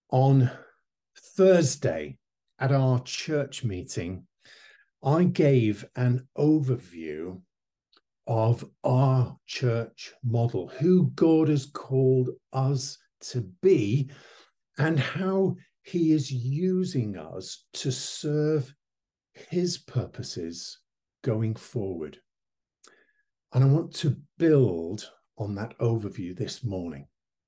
On Thursday at our church meeting, I gave an overview of our church model, who God has called us to be, and how he is using us to serve his purposes going forward. And I want to build on that overview this morning.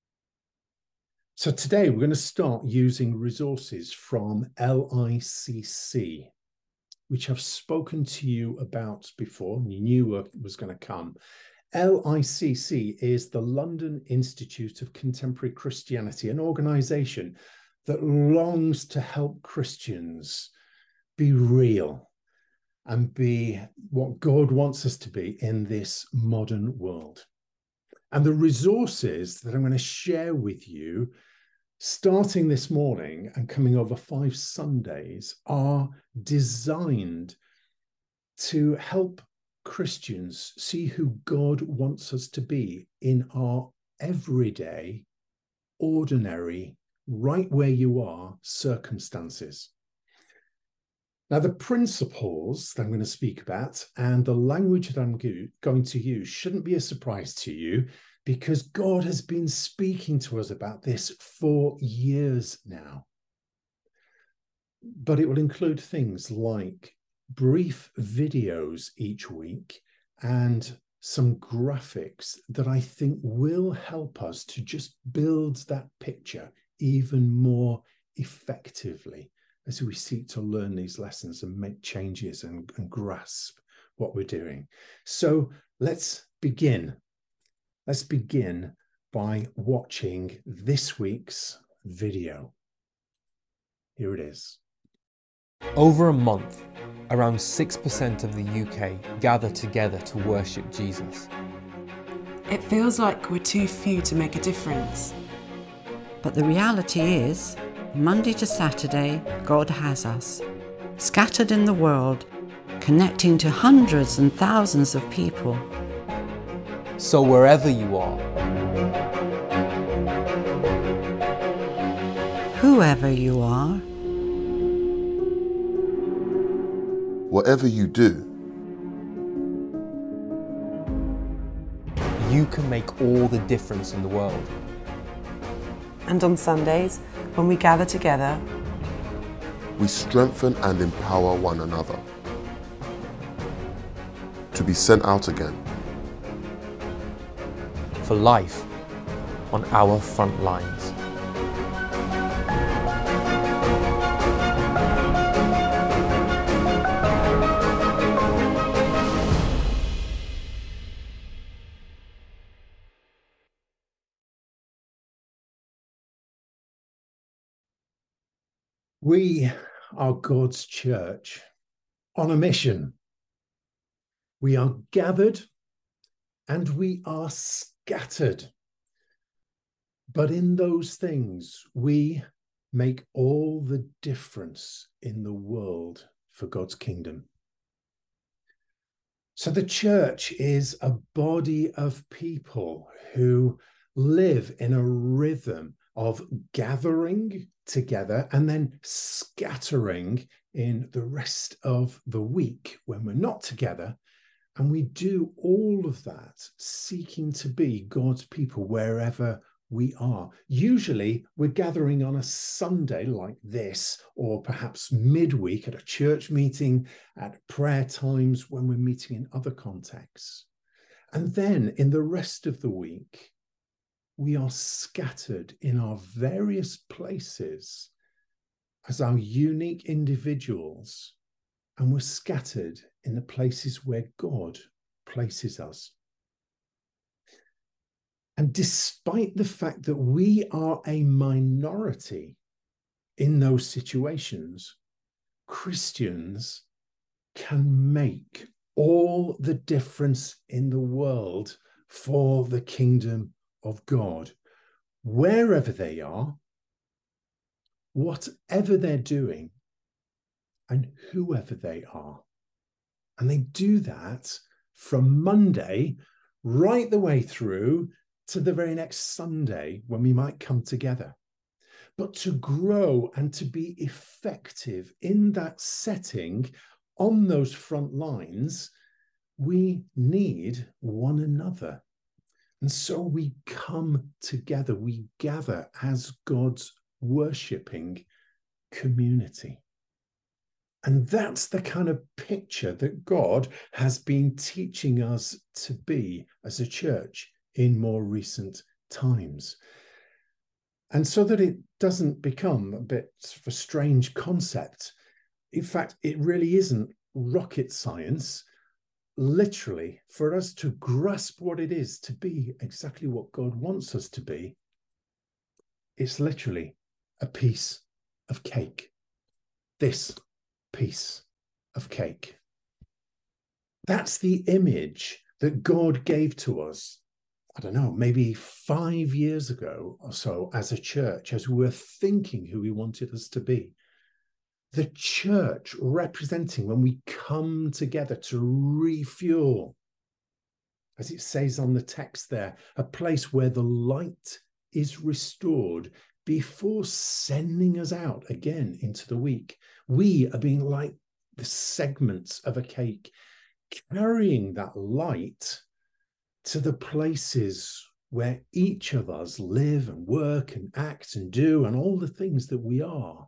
So today we're going to start using resources from LICC, which I've spoken to you about before, and you knew it was going to come. LICC is the London Institute of Contemporary Christianity, an organization that longs to help Christians be real and be what God wants us to be in this modern world. And the resources that I'm going to share with you, starting this morning and coming over 5 Sundays, are designed to help Christians see who God wants us to be in our everyday, ordinary, right where you are circumstances. Now, the principles that I'm going to speak about and the language that I'm going to use shouldn't be a surprise to you, because God has been speaking to us about this for years now. But it will include things like brief videos each week and some graphics that I think will help us to just build that picture even more effectively as we seek to learn these lessons and make changes and grasp what we're doing. So let's begin. Let's begin by watching this week's video. Here it is. Over a month, around 6% of the UK gather together to worship Jesus. It feels like we're too few to make a difference. But the reality is, Monday to Saturday, God has us, scattered in the world, connecting to hundreds and thousands of people. So wherever you are, Whoever you are, whatever you do, you can make all the difference in the world. And on Sundays, when we gather together, we strengthen and empower one another to be sent out again For life on our front lines. We are God's church on a mission. We are gathered and we are scattered. But in those things, we make all the difference in the world for God's kingdom. So the church is a body of people who live in a rhythm of gathering together and then scattering in the rest of the week when we're not together. And we do all of that seeking to be God's people wherever we are. Usually we're gathering on a Sunday like this, or perhaps midweek at a church meeting, at prayer times when we're meeting in other contexts. And then in the rest of the week, we are scattered in our various places as our unique individuals, and we're scattered in the places where God places us. And despite the fact that we are a minority in those situations, Christians can make all the difference in the world for the kingdom of God, wherever they are, whatever they're doing, and whoever they are. And they do that from Monday right the way through to the very next Sunday when we might come together. But to grow and to be effective in that setting on those front lines, we need one another. And so we come together, we gather as God's worshipping community. And that's the kind of picture that God has been teaching us to be as a church in more recent times. And so that it doesn't become a bit of a strange concept. In fact, it really isn't rocket science, literally, for us to grasp what it is to be exactly what God wants us to be. It's literally a piece of cake. This piece of cake. That's the image that God gave to us, I don't know, maybe 5 years ago or so as a church, as we were thinking who he wanted us to be. The church representing when we come together to refuel, as it says on the text there, a place where the light is restored before sending us out again into the week. We are being like the segments of a cake, carrying that light to the places where each of us live and work and act and do and all the things that we are.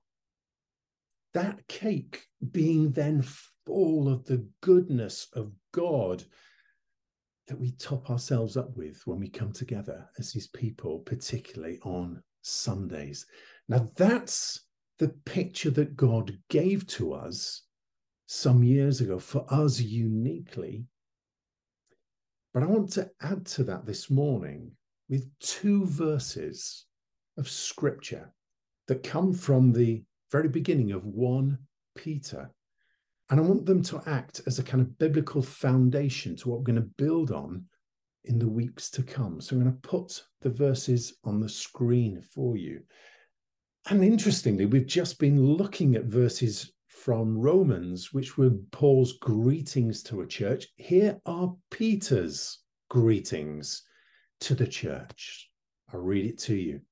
That cake being then full of the goodness of God that we top ourselves up with when we come together as his people, particularly on Sundays. Now, that's the picture that God gave to us some years ago for us uniquely. But I want to add to that this morning with 2 verses of scripture that come from the very beginning of 1 Peter. And I want them to act as a kind of biblical foundation to what we're going to build on in the weeks to come. So I'm going to put the verses on the screen for you. And interestingly, we've just been looking at verses from Romans, which were Paul's greetings to a church. Here are Peter's greetings to the church. I'll read it to you.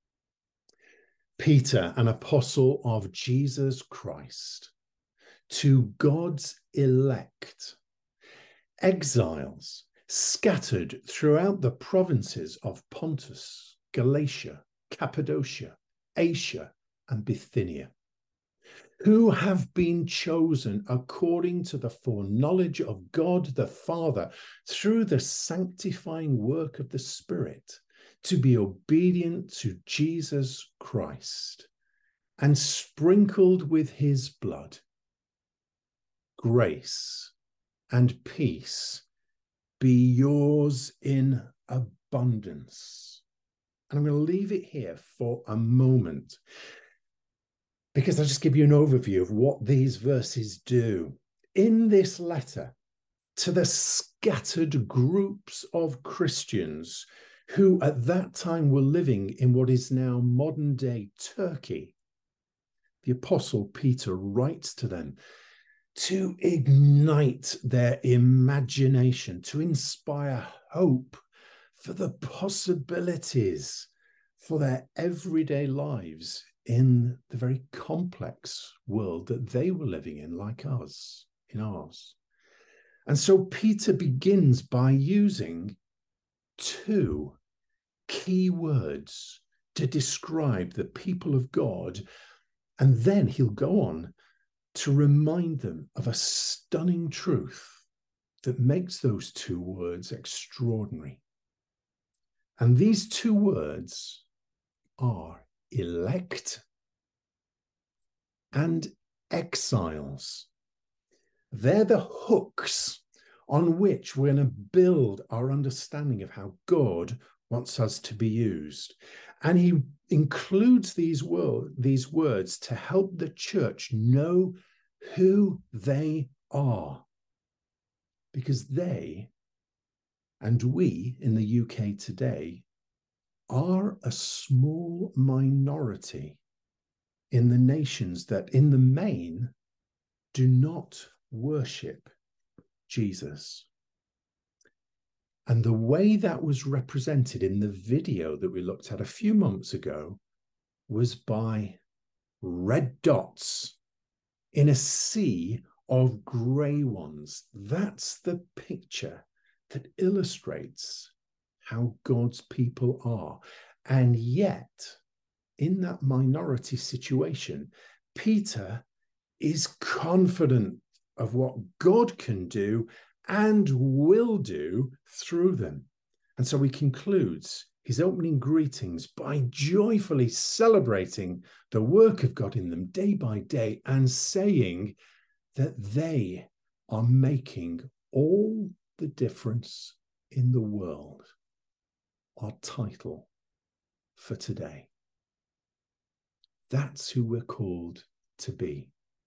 Peter, an apostle of Jesus Christ, to God's elect, exiles scattered throughout the provinces of Pontus, Galatia, Cappadocia, Asia, and Bithynia, who have been chosen according to the foreknowledge of God the Father through the sanctifying work of the Spirit, to be obedient to Jesus Christ and sprinkled with his blood. Grace and peace be yours in abundance. And I'm going to leave it here for a moment, because I'll just give you an overview of what these verses do. In this letter to the scattered groups of Christians who at that time were living in what is now modern-day Turkey, the Apostle Peter writes to them to ignite their imagination, to inspire hope for the possibilities for their everyday lives in the very complex world that they were living in, like us, in ours. And so Peter begins by using 2 key words to describe the people of God, and then he'll go on to remind them of a stunning truth that makes those 2 words extraordinary. And these 2 words are elect and exiles. They're the hooks on which we're going to build our understanding of how God wants us to be used. And he includes these words to help the church know who they are. Because they, and we in the UK today, are a small minority in the nations that in the main do not worship Jesus. And the way that was represented in the video that we looked at a few months ago was by red dots in a sea of grey ones. That's the picture that illustrates how God's people are. And yet, in that minority situation, Peter is confident of what God can do and will do through them. And so he concludes his opening greetings by joyfully celebrating the work of God in them day by day and saying that they are making all the difference in the world. Our title for today. That's who we're called to be.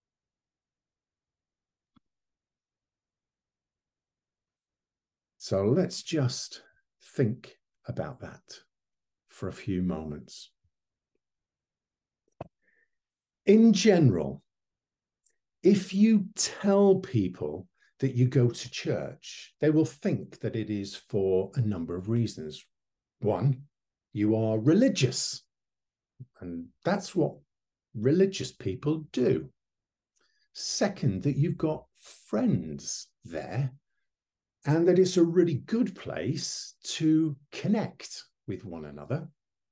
So let's just think about that for a few moments. In general, if you tell people that you go to church, they will think that it is for a number of reasons. One, you are religious, and that's what religious people do. Second, that you've got friends there, and that it's a really good place to connect with one another.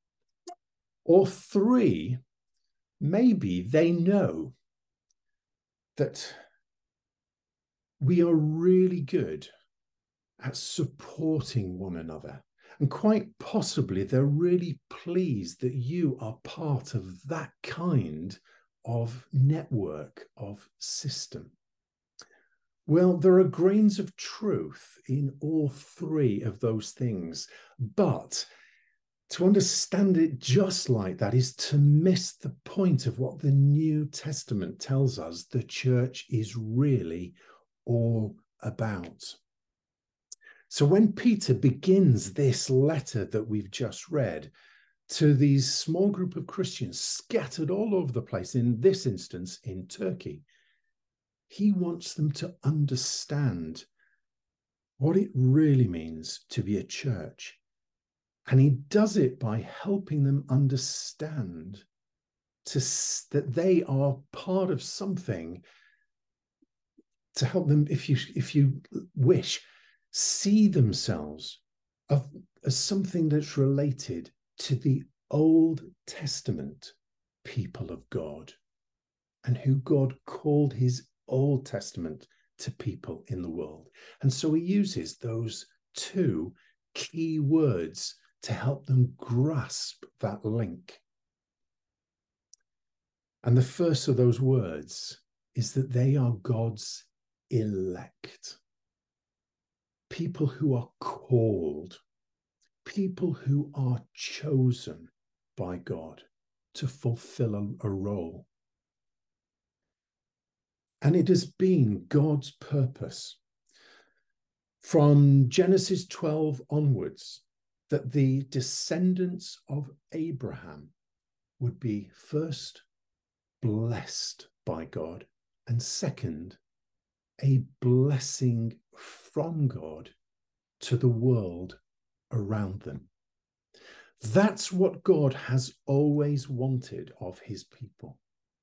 Or three, maybe they know that we are really good at supporting one another. And quite possibly they're really pleased that you are part of that kind of network, of system. Well, there are grains of truth in all three of those things, but to understand it just like that is to miss the point of what the New Testament tells us the church is really all about. So when Peter begins this letter that we've just read to these small group of Christians scattered all over the place, in this instance in Turkey, he wants them to understand what it really means to be a church. And he does it by helping them understand that they are part of something, to help them, if you wish, see themselves as something that's related to the Old Testament people of God, and who God called his Old Testament to people in the world. And so he uses those two key words to help them grasp that link. And the first of those words is that they are God's elect. People who are called, people who are chosen by God to fulfill a role. And it has been God's purpose from Genesis 12 onwards that the descendants of Abraham would be first blessed by God, and second, a blessing from God to the world around them. That's what God has always wanted of his people.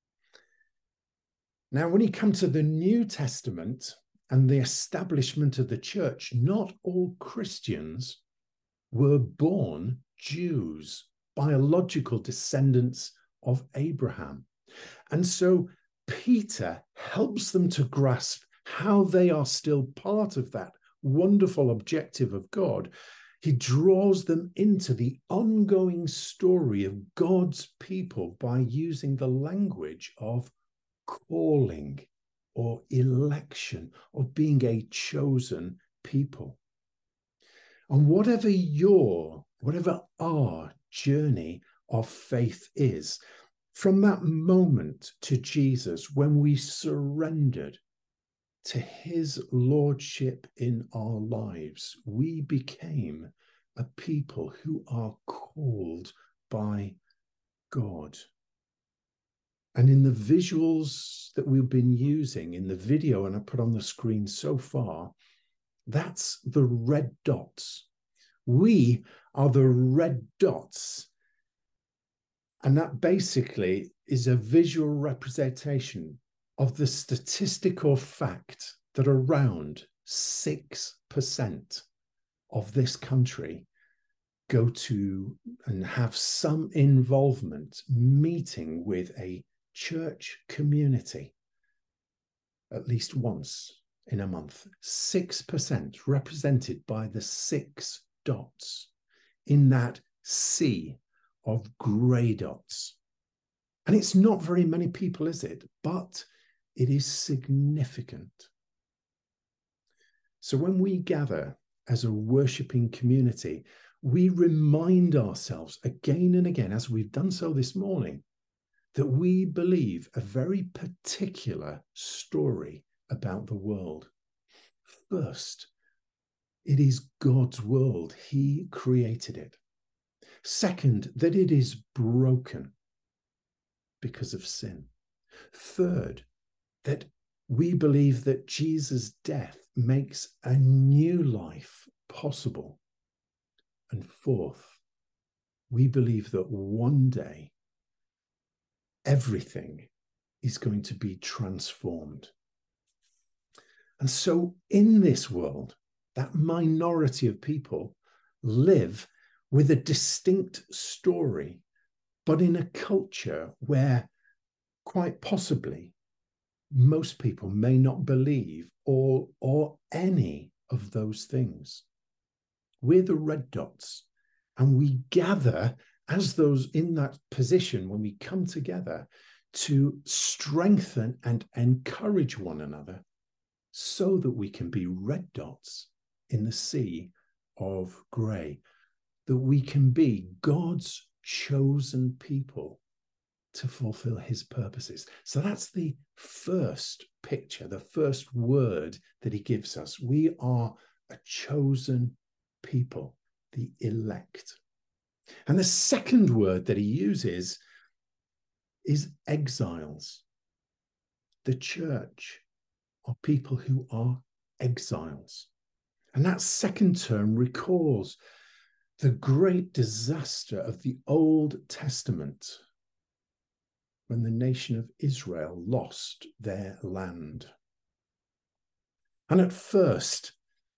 Now, when you come to the New Testament and the establishment of the church, not all Christians were born Jews, biological descendants of Abraham. And so Peter helps them to grasp how they are still part of that wonderful objective of God. He draws them into the ongoing story of God's people by using the language of calling or election, or being a chosen people. And whatever our journey of faith is, from that moment to Jesus, when we surrendered to his lordship in our lives, we became a people who are called by God. And in the visuals that we've been using in the video and I put on the screen so far, that's the red dots. We are the red dots And that basically is a visual representation of the statistical fact that around 6% of this country go to and have some involvement meeting with a church community at least once in a month. 6% represented by the 6 dots in that sea of grey dots. And it's not very many people, is it? But it is significant. So when we gather as a worshipping community, we remind ourselves again and again, as we've done so this morning, that we believe a very particular story about the world. First, it is God's world. He created it. Second, that it is broken because of sin. Third, that we believe that Jesus' death makes a new life possible. And fourth, we believe that one day everything is going to be transformed. And so in this world, that minority of people live with a distinct story, but in a culture where quite possibly most people may not believe all or any of those things. We're the red dots, and we gather as those in that position when we come together to strengthen and encourage one another so that we can be red dots in the sea of grey, that we can be God's chosen people to fulfill his purposes. So that's the first picture, the first word that he gives us. We are a chosen people, the elect. And the second word that he uses is exiles. The church are people who are exiles. And that second term recalls the great disaster of the Old Testament when the nation of Israel lost their land. And at first,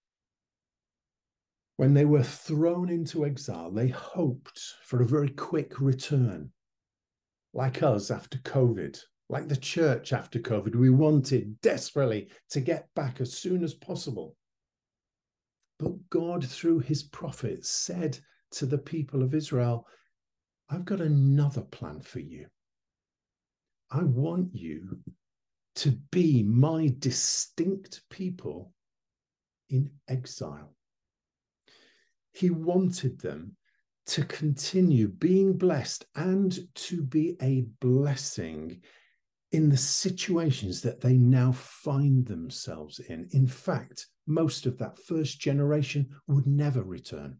when they were thrown into exile, they hoped for a very quick return. Like us after COVID, like the church after COVID, we wanted desperately to get back as soon as possible. But God, through his prophets, said to the people of Israel, I've got another plan for you. I want you to be my distinct people in exile. He wanted them to continue being blessed and to be a blessing in the situations that they now find themselves in. In fact, most of that first generation would never return.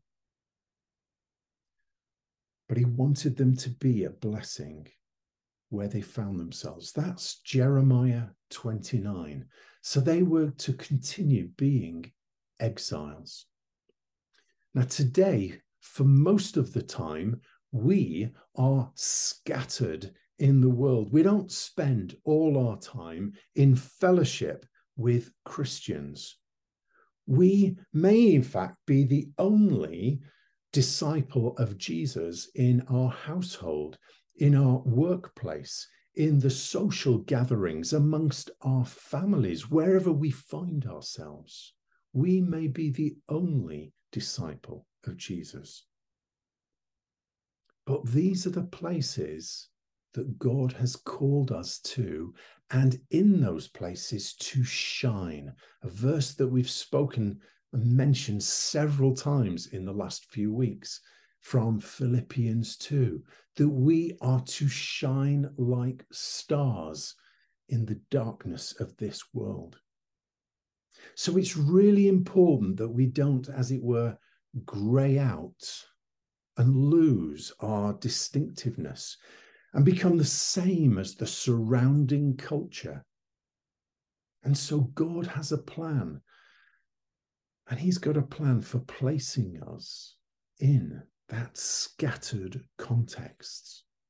But he wanted them to be a blessing where they found themselves. That's Jeremiah 29. So they were to continue being exiles. Now today, for most of the time, we are scattered in the world. We don't spend all our time in fellowship with Christians. We may, in fact, be the only disciple of Jesus in our household, in our workplace, in the social gatherings, amongst our families, wherever we find ourselves. We may be the only disciple of Jesus. But these are the places that God has called us to, and in those places to shine. A verse that we've spoken and mentioned several times in the last few weeks from Philippians 2, that we are to shine like stars in the darkness of this world. So it's really important that we don't, as it were, grey out and lose our distinctiveness and become the same as the surrounding culture. And so God has a plan, and he's got a plan for placing us in that scattered context.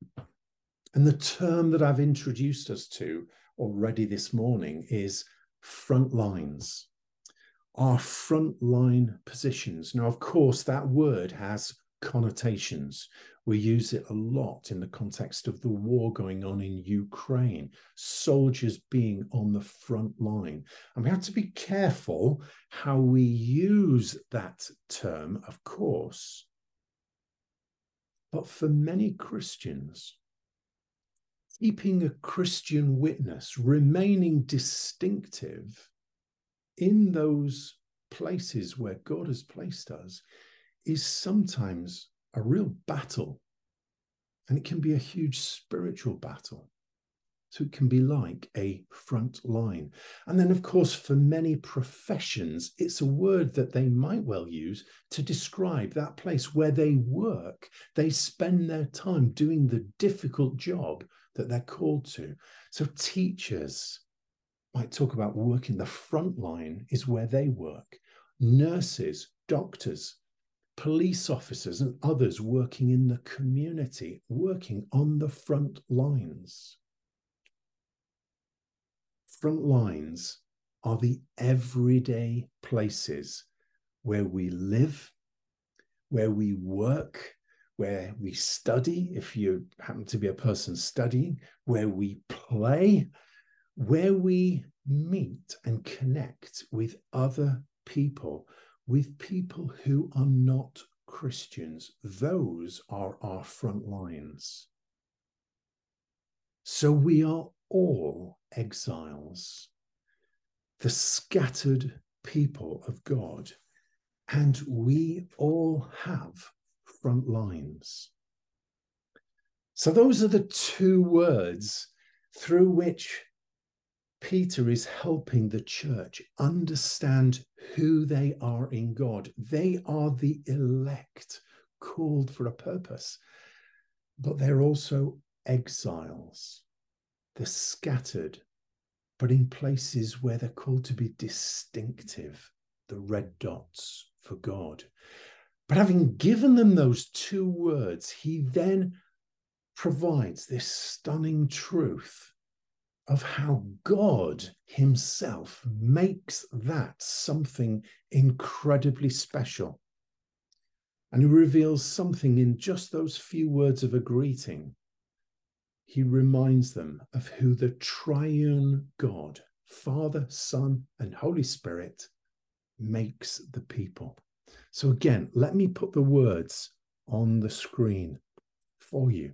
And the term that I've introduced us to already this morning is front lines. Our frontline positions. Now, of course, that word has connotations. We use it a lot in the context of the war going on in Ukraine, soldiers being on the front line. And we have to be careful how we use that term, of course. But for many Christians, keeping a Christian witness, remaining distinctive in those places where God has placed us, is sometimes a real battle. And it can be a huge spiritual battle. So it can be like a front line. And then, of course, for many professions, it's a word that they might well use to describe that place where they work. They spend their time doing the difficult job that they're called to. So teachers might talk about working. The front line is where they work. Nurses, doctors, police officers, and others working in the community, working on the front lines. Front lines are the everyday places where we live, where we work, where we study, if you happen to be a person studying, where we play, where we meet and connect with other people, with people who are not Christians. Those are our front lines. So we are all exiles, the scattered people of God, and we all have front lines. So those are the two words through which Peter is helping the church understand who they are in God. They are the elect, called for a purpose, but they're also exiles. They're scattered, but in places where they're called to be distinctive, the red dots for God. But having given them those two words, he then provides this stunning truth of how God himself makes that something incredibly special. And he reveals something in just those few words of a greeting. He reminds them of who the triune God, Father, Son, and Holy Spirit, makes the people. So again, let me put the words on the screen for you.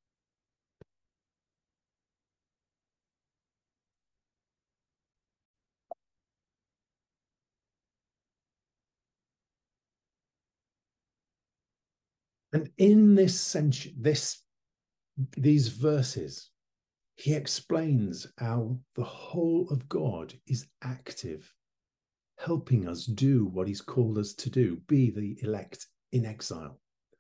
And in these verses, he explains how the whole of God is active, helping us do what he's called us to do, be the elect in exile.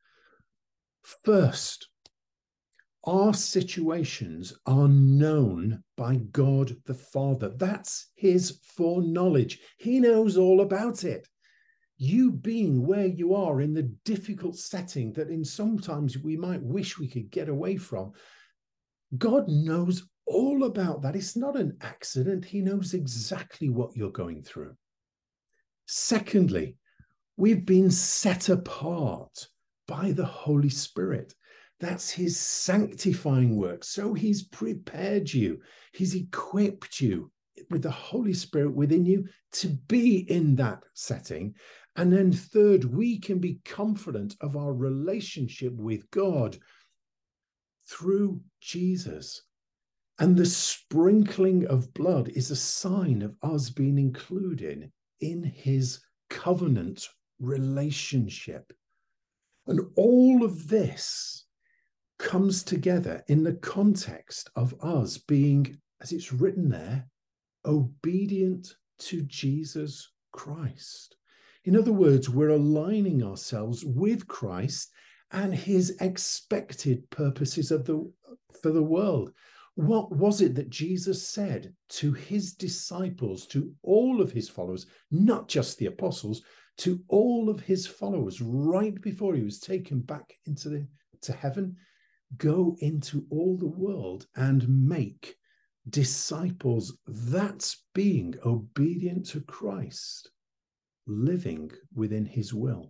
First, our situations are known by God the Father. That's his foreknowledge. He knows all about it. You being where you are in the difficult setting that in sometimes we might wish we could get away from, God knows all about that. It's not an accident. He knows exactly what you're going through. Secondly, we've been set apart by the Holy Spirit. That's his sanctifying work. So he's prepared you. He's equipped you with the Holy Spirit within you to be in that setting. And then third, we can be confident of our relationship with God through Jesus. And the sprinkling of blood is a sign of us being included in his covenant relationship. And all of this comes together in the context of us being, as it's written there, obedient to Jesus Christ. In other words, we're aligning ourselves with Christ and his expected purposes for the world. What was it that Jesus said to his disciples, to all of his followers, not just the apostles, to all of his followers right before he was taken back to heaven? go into all the world and make disciples. That's being obedient to Christ, living within his will.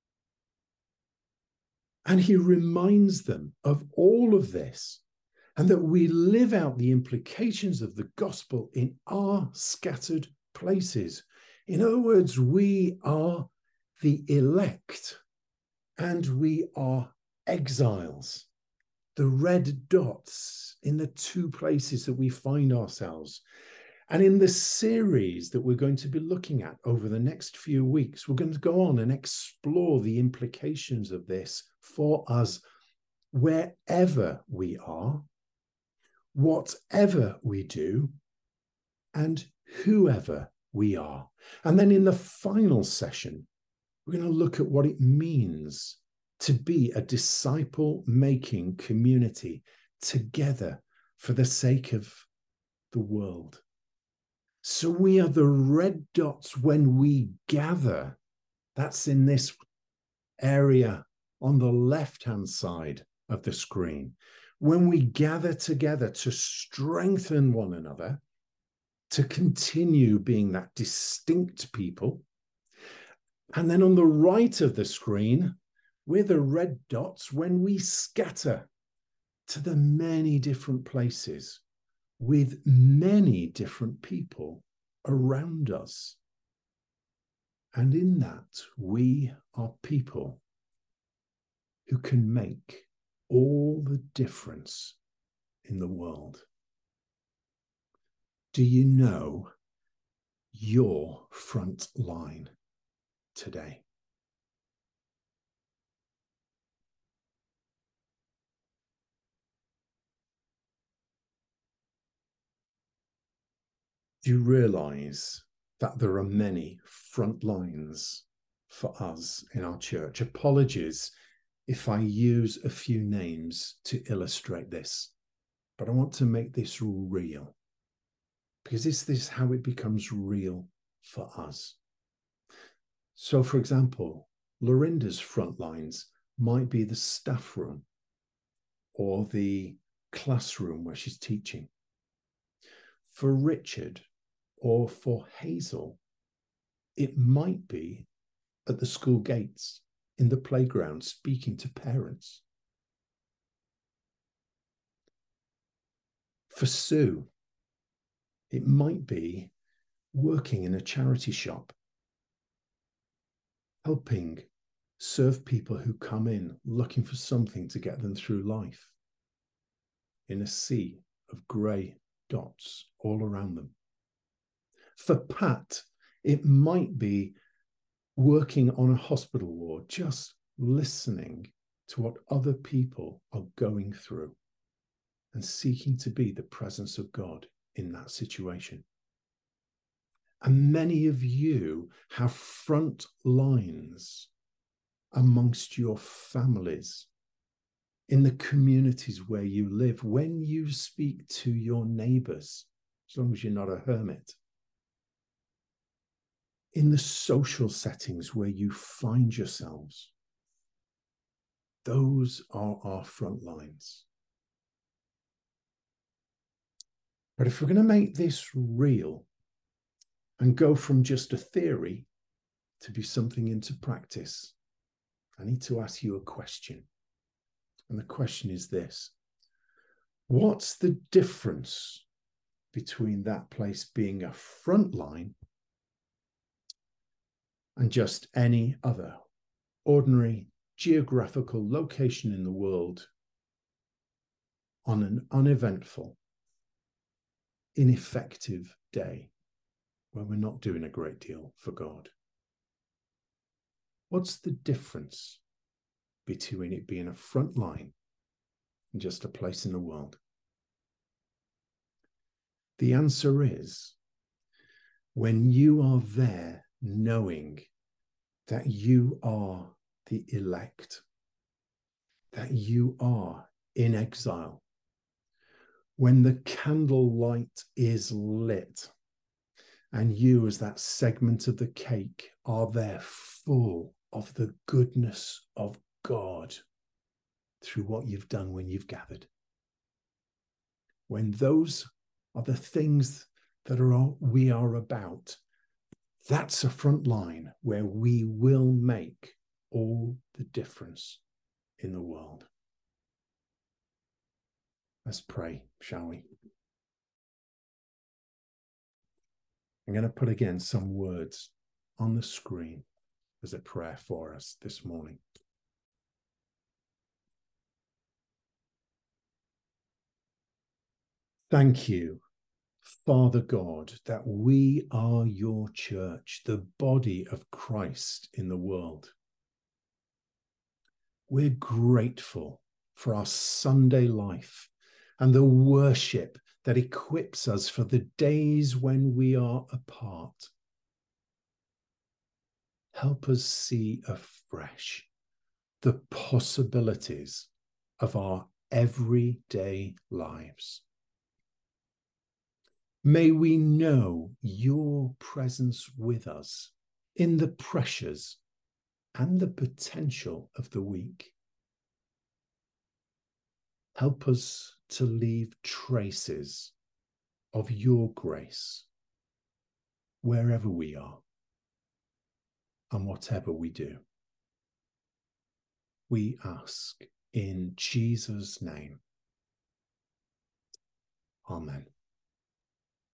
And he reminds them of all of this, and that we live out the implications of the gospel in our scattered places. In other words, we are the elect and we are exiles. The red dots in the two places that we find ourselves. And in the series that we're going to be looking at over the next few weeks, we're going to go on and explore the implications of this for us wherever we are, whatever we do, and whoever we are. And then in the final session, we're going to look at what it means to be a disciple-making community together for the sake of the world. So we are the red dots when we gather. That's in this area on the left-hand side of the screen. When we gather together to strengthen one another, to continue being that distinct people. And then on the right of the screen, we're the red dots when we scatter to the many different places with many different people around us. And in that, we are people who can make all the difference in the world. Do you know your front line today? Do you realize that there are many front lines for us in our church? Apologies if I use a few names to illustrate this, but I want to make this real, because this is how it becomes real for us. So, for example, Lorinda's front lines might be the staff room or the classroom where she's teaching. For Richard or for Hazel, it might be at the school gates, in the playground, speaking to parents. For Sue, it might be working in a charity shop, helping serve people who come in looking for something to get them through life, in a sea of grey dots all around them. For Pat, it might be working on a hospital ward, just listening to what other people are going through and seeking to be the presence of God in that situation. And many of you have front lines amongst your families, in the communities where you live, when you speak to your neighbors, as long as you're not a hermit, in the social settings where you find yourselves. Those are our front lines. But if we're going to make this real and go from just a theory to be something into practice, I need to ask you a question. And the question is this: what's the difference between that place being a front line and just any other ordinary geographical location in the world on an uneventful, ineffective day where we're not doing a great deal for God? What's the difference between it being a front line and just a place in the world? The answer is, when you are there knowing that you are the elect, that you are in exile, when the candlelight is lit and you as that segment of the cake are there full of the goodness of God through what you've done when you've gathered. When those are the things that we are about, that's a front line where we will make all the difference in the world. Let's pray, shall we? I'm going to put again some words on the screen as a prayer for us this morning. Thank you, Father God, that we are your church, the body of Christ in the world. We're grateful for our Sunday life and the worship that equips us for the days when we are apart. Help us see afresh the possibilities of our everyday lives. May we know your presence with us in the pressures and the potential of the week. Help us to leave traces of your grace wherever we are and whatever we do. We ask in Jesus' name. Amen.